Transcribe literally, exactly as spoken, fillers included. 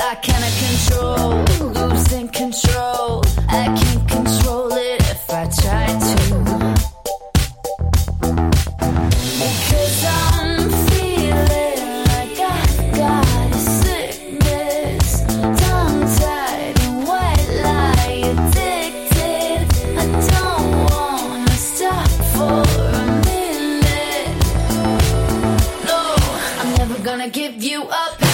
I cannot control, losing control. I can't control it if I try to. Because I'm feeling like I've got a sickness, tongue-tied and white lie addicted. I don't wanna stop for a minute. No, I'm never gonna give you up.